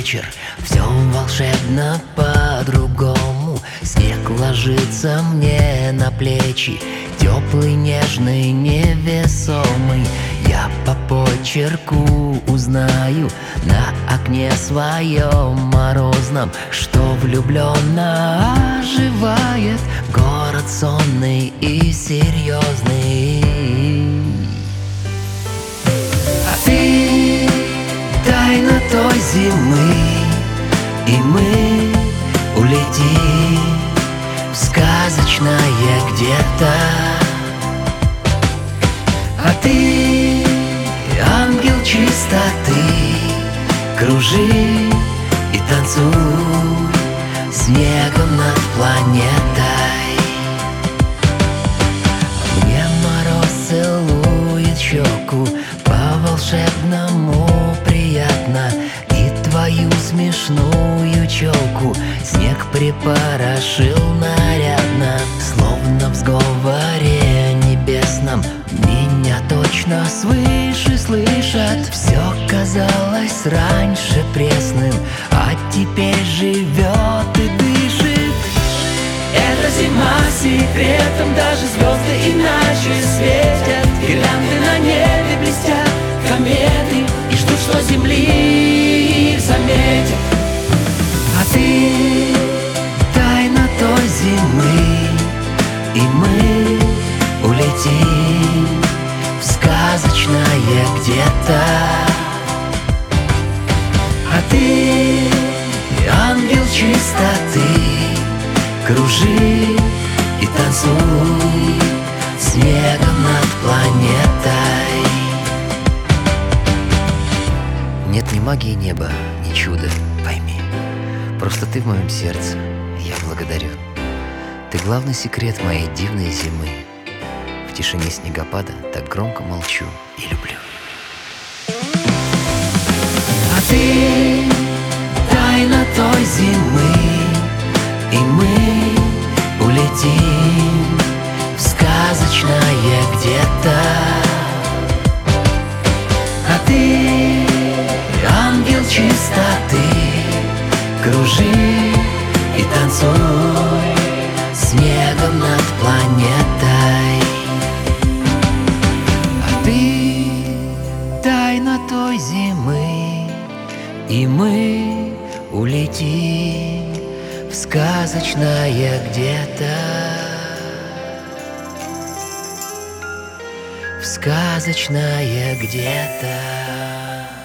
вечер, все волшебно по-другому. Снег ложится мне на плечи, теплый, нежный, невесомый. Я по почерку узнаю на окне своем морозном, что влюбленно оживает город сонный и серьезный. А ты тайна той зимы, и мы улетим в сказочное где-то. А ты ангел чистоты, кружи и танцуй снегом над планетой. Мне мороз целует щеку, по-волшебному приятно, и твою смешную челку снег припорошил нарядно. Словно в сговоре небесном меня точно свыше слышат. Все казалось раньше пресным, а теперь живет и дышит. Эта зима секретом, даже звезды иначе светят. Гирлянды на небе блестят, кометы, и ждут, что земли их заметят. А ты тайна той зимы, и мы улетим в сказочное где-то. А ты ангел чистоты, кружи и танцуй снегом над планетой. Нет ни магии неба, ни чуда, пойми. Просто ты в моем сердце, я благодарю. Ты главный секрет моей дивной зимы. В тишине снегопада так громко молчу и люблю. А ты тайна той зимы, и мы улетим в сказочное где-то. А ты ангел чистоты, кружи и танцуй снегом над планетой. А ты тайна той зимы, и мы улетим в сказочное где-то. В сказочное где-то.